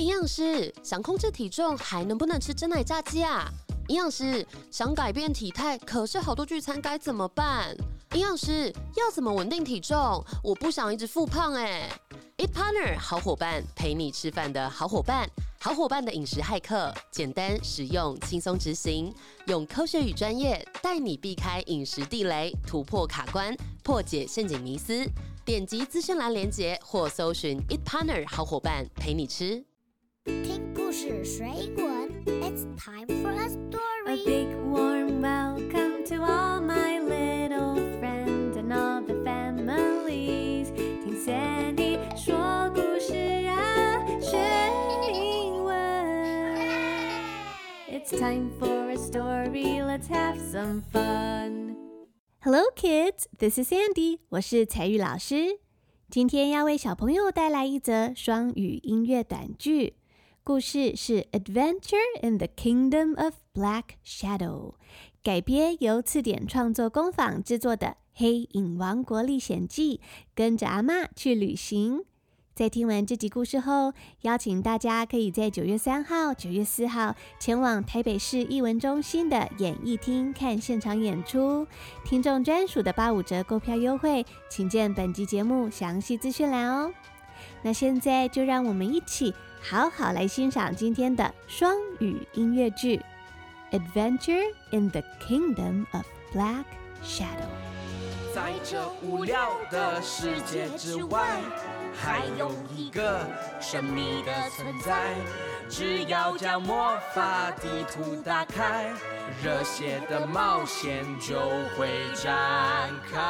营养师，想控制体重还能不能吃真奶炸鸡啊？营养师，想改变体态，可是好多聚餐该怎么办？营养师，要怎么稳定体重？我不想一直复胖Eat Partner 好伙伴，陪你吃饭的好伙伴，好伙伴的饮食骇客，简单实用，轻松执行，用科学与专业带你避开饮食地雷，突破卡关，破解陷阱迷思。点击资讯栏连结或搜寻 Eat Partner 好伙伴陪你吃。 听故事水滚 It's time for a story. A big warm welcome to all my little friends and all the families. 听 Sandy 说故事啊，学英文。It's time for a story. Let's have some fun. Hello, kids. This is Sandy. 我是彩玉老师。今天要为小朋友带来一则双语音乐短剧。故事是 Adventure in the Kingdom of Black Shadow， 改编由次点创作工坊制作的《黑影王国历险记》，跟着阿嬷去旅行。在听完这集故事后，邀请大家可以在9月3号、9月4号前往台北市艺文中心的演艺厅看现场演出，听众专属的85折购票优惠，请见本集节目详细资讯栏哦。那现在就让我们一起好好来欣赏今天的双语音乐剧 Adventure in the Kingdom of Black Shadow。 在这无聊的世界之外，还有一个神秘的存在，只要将魔法地图打开，热血的冒险就会展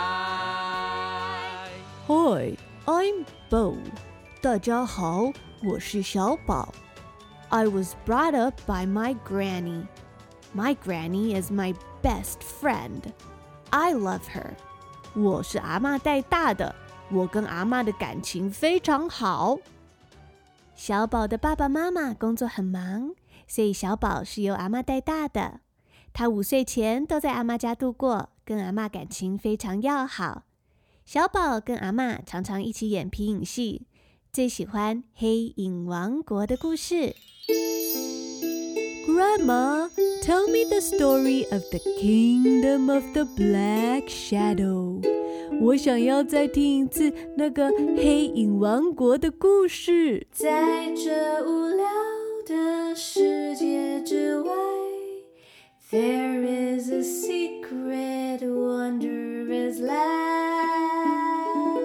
开。 Hi, I'm Bo。 大家好，我是小宝。 I was brought up by my granny. My granny is my best friend. I love her. 我是阿嬷带大的，我跟阿嬷的感情非常好。小宝的爸爸妈妈工作很忙，所以小宝是由阿嬷带大的。他5岁前都在阿嬷家度过，跟阿嬷感情非常要好。小宝跟阿嬷常常一起演皮影戏，最喜欢黑影王国的故事。Grandma, tell me the story of the Kingdom of the Black Shadow. 我想要再听一次那个黑影王国的故事。在这无聊的世界之外， There is a secret wondrous land.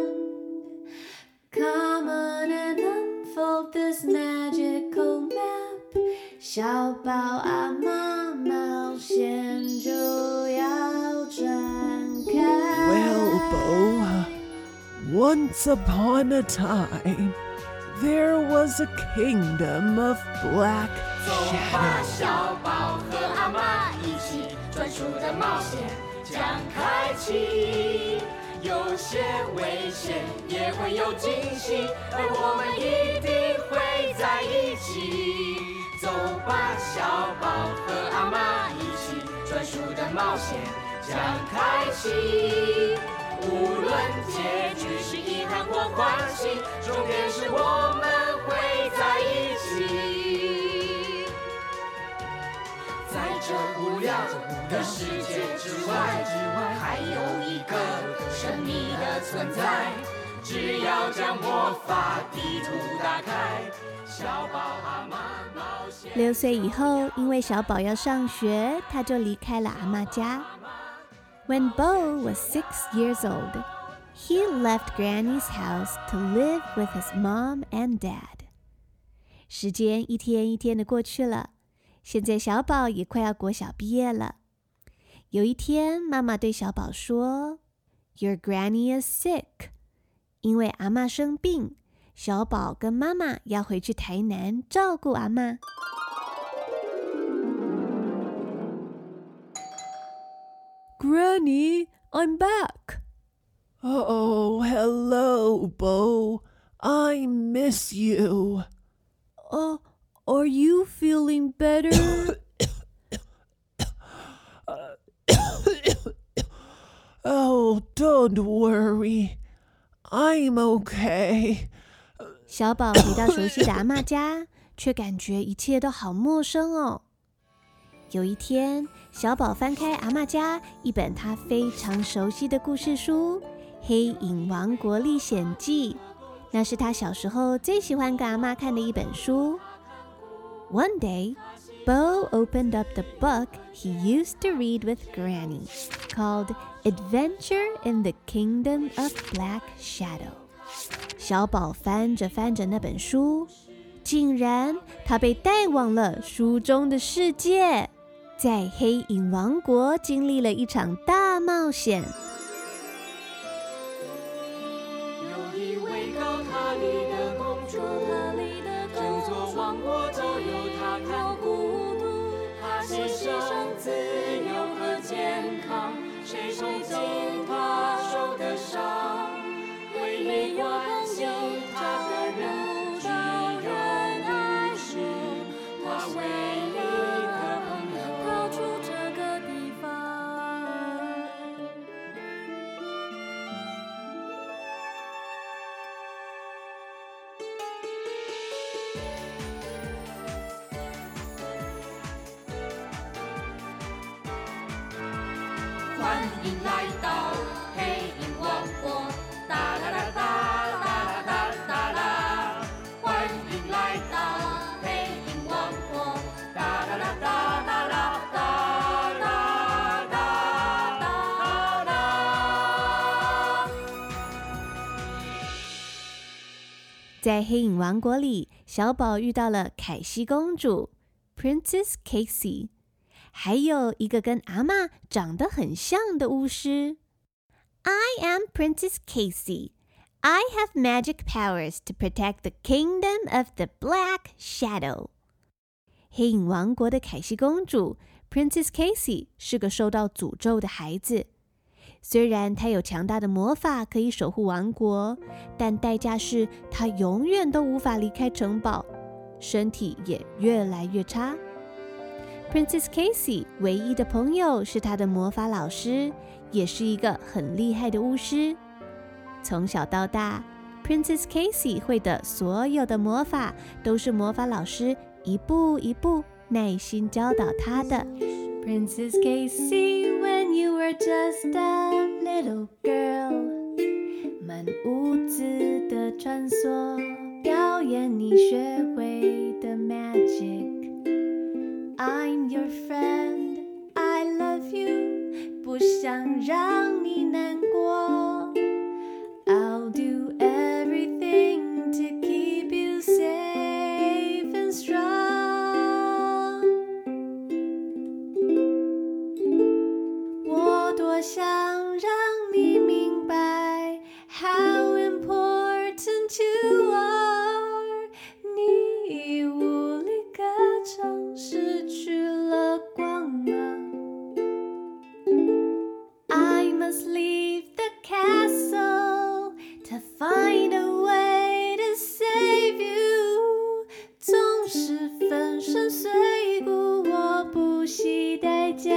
Come on and unfold this magical map. 小宝阿嬷冒险就要展开。 Well, Bo, once upon a time, there was a kingdom of black 走吧， shadow. 小宝和阿嬷一起专属的冒险将开启，有些危险也会有惊喜，而我们一定会在一起。走吧，小宝和阿嬷一起专属的冒险将开启，无论结局是遗憾或欢喜，重点是我们会在一起。在这无聊的世界之外，还有一个神秘的存在，只要将魔法地图打开，小宝阿嬷冒险。 6岁以后，因为小宝要上学，他就离开了阿嬷家。When Bo was 6 years old, he left Granny's house to live with his mom and dad. 时间一天一天的过去了，现在小宝也快要国小毕业了。有一天，妈妈对小宝说 ：“Your granny is sick。”因为阿嬷生病，小宝跟妈妈要回去台南照顾阿嬷。Granny, I'm back. Oh, hello, Bo. I miss you. Are you feeling better? Oh, don't worry. I'm okay. 小宝回到熟悉的阿嬷家， 却感觉一切都好陌生哦。有一天，小宝翻开阿嬷家一本他非常熟悉的故事书《黑影王国历险记》，那是他小时候最喜欢跟阿嬷看的一本书。One day, Bo opened up the book he used to read with Granny, called Adventure in the Kingdom of Black Shadow. 小宝翻着翻着那本书，竟然他被带往了书中的世界，在黑影王国经历了一场大冒险。 有一位高塔里的公主，整座王国都由她看顾。她牺牲自由和健康，谁受尽她受的伤？唯一关心她的人，只有你是她唯一的朋友。 逃出这个地方。 欢迎来到黑影王国，哒啦啦哒哒啦哒啦！欢迎来到黑影王国，哒啦啦哒哒啦哒啦哒哒啦！ 在黑影王国里，小宝遇到了凯西公主 Princess Casey， 还有一个跟阿嬷长得很像的巫师。I am Princess Casey. I have magic powers to protect the kingdom of the Black Shadow. 黑影王国的凯西公主 Princess Casey 是个受到诅咒的孩子。虽然她有强大的魔法可以守护王国，但代价是她永远都无法离开城堡，身体也越来越差。Princess Casey 唯一的朋友是她的魔法老师，也是一个很厉害的巫师。从小到大， Princess Casey 会的所有的魔法都是魔法老师一步一步耐心教导她的。Princess Casey, when you were just a little girl， 满屋子的穿梭，表演你学会的 magic。I'm your friend, I love you， 不想让你难过。I'll do everything to keep you safe and strong。 我多想让你明白 how important you are。 你无力歌唱，失去了光芒。I must leave the castle to find a way to save you。 总是粉身碎骨，我不惜代价。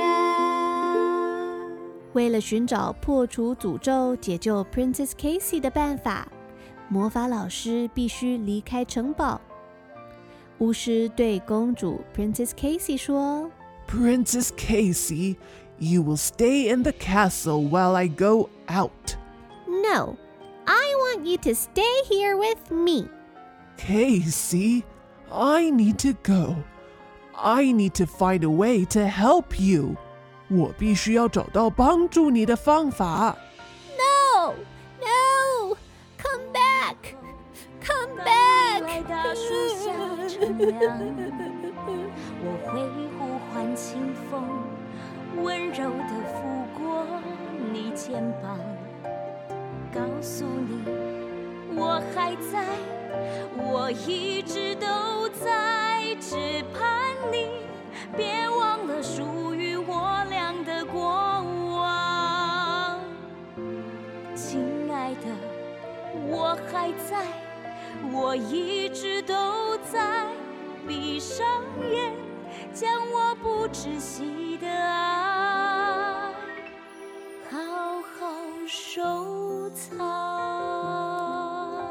为了寻找破除诅咒、解救 Princess Casey 的办法，魔法老师必须离开城堡。巫师对公主 Princess Casey 说 Princess Casey, you will stay in the castle while I go out. No, I want you to stay here with me. Casey, I need to go. I need to find a way to help you. 我必须要找到帮助你的方法。 No, no, come back, come back. 来大树下乘凉，我会呼唤清风，温柔地拂过你肩膀，告诉你我还在，我一直都在，只盼你别忘了属于我俩的过往。亲爱的，我还在，我一直都在，闭上眼，将我不窒息的爱好好收藏。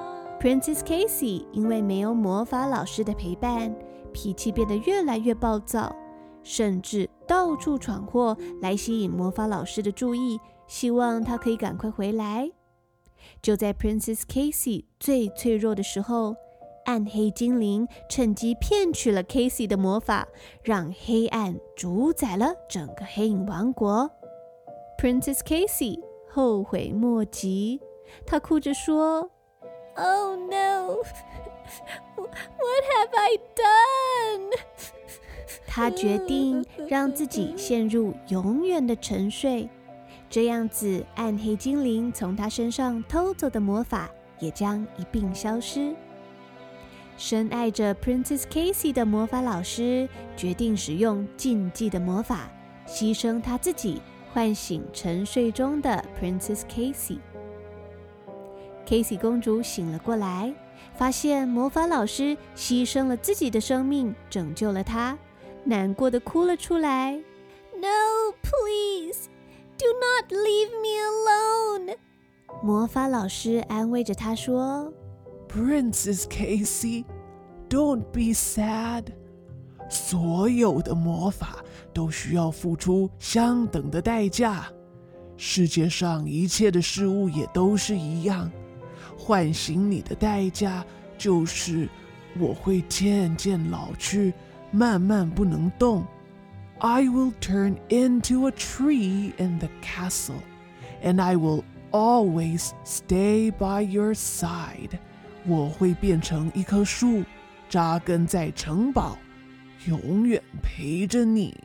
Princess Casey 因为没有魔法老师的陪伴，脾气变得越来越暴躁，甚至到处闯祸来吸引魔法老师的注意，希望他可以赶快回来。就在 Princess Casey 最脆弱的时候，暗黑精灵趁机骗取了 Casey 的魔法，让黑暗主宰了整个黑影王国。Princess Casey 后悔莫及，她哭着说：“Oh no, what have I done?” 她决定让自己陷入永远的沉睡，这样子暗黑精灵从她身上偷走的魔法也将一并消失。深爱着 Princess Casey 的魔法老师决定使用禁忌的魔法，牺牲他自己，唤醒沉睡中的 Princess Casey。Casey 公主醒了过来，发现魔法老师牺牲了自己的生命，拯救了她，难过的哭了出来。No, please, do not leave me alone. 魔法老师安慰着她说 Princess Casey, don't be sad. 所有的魔法都需要付出相等的代价。世界上一切的事物也都是一样。唤醒你的代价就是我会渐渐老去，慢慢不能动。I will turn into a tree in the castle, and I will always stay by your side.我会变成一棵树，扎根在城堡，永远陪着你。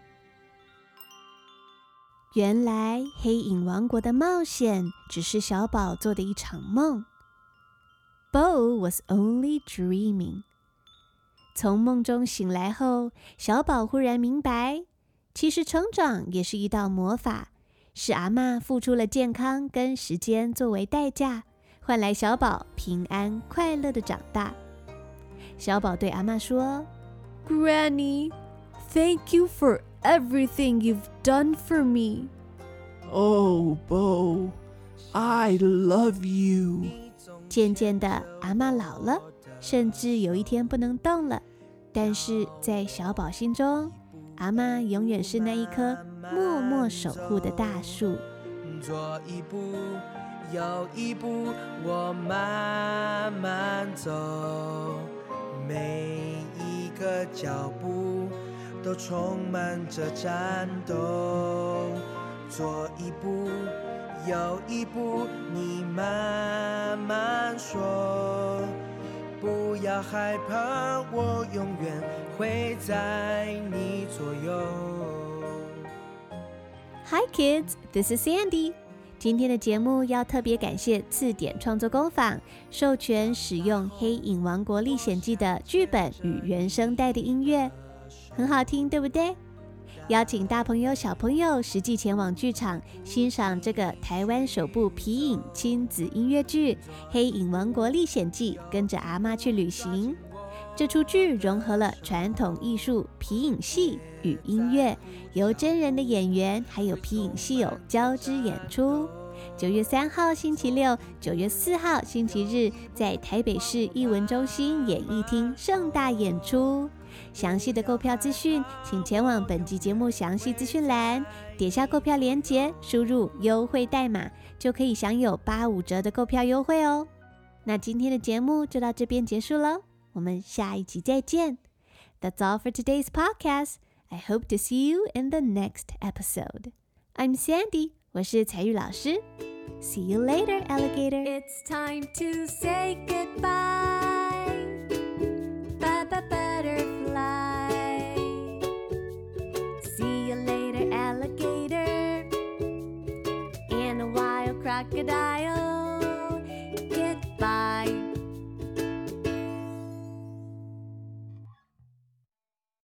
原来黑影王国的冒险只是小宝做的一场梦。Bo was only dreaming. 从梦中醒来后，小宝忽然明白，其实成长也是一道魔法，是阿嬷付出了健康跟时间作为代价，换来小宝平安快乐的长大。小宝对阿嬷说 Granny, thank you for everything you've done for me. Oh, Bo, I love you. 渐渐的，阿嬷老了，甚至有一天不能动了，但是在小宝心中，阿嬷永远是那一棵默默守护的大树。 左一步有一步，我慢慢走，每一个脚步都充满着战斗。左一步有一步，你慢慢说，不要害怕，我永远会在你左右。 Hi kids, this is Sandy. 今天的节目要特别感谢字典创作工坊授权使用《黑影王国历险记》的剧本与原声带的音乐，很好听，对不对？邀请大朋友小朋友实际前往剧场欣赏这个台湾首部皮影亲子音乐剧《黑影王国历险记》，跟着阿嬷去旅行。这出剧融合了传统艺术皮影戏与音乐，由真人的演员还有皮影戏友交织演出。9月3号星期六，9月4号星期日，在台北市艺文中心演艺厅盛大演出。详细的购票资讯，请前往本集节目详细资讯栏，点下购票链接，输入优惠代码，就可以享有85折的购票优惠哦。那今天的节目就到这边结束了，我们下一集再见。That's all for today's podcast. I hope to see you in the next episode. I'm Sandy. 我是彩玉老师 See you later, alligator. It's time to say goodbye. Butterfly. See you later, alligator. And a wild crocodile.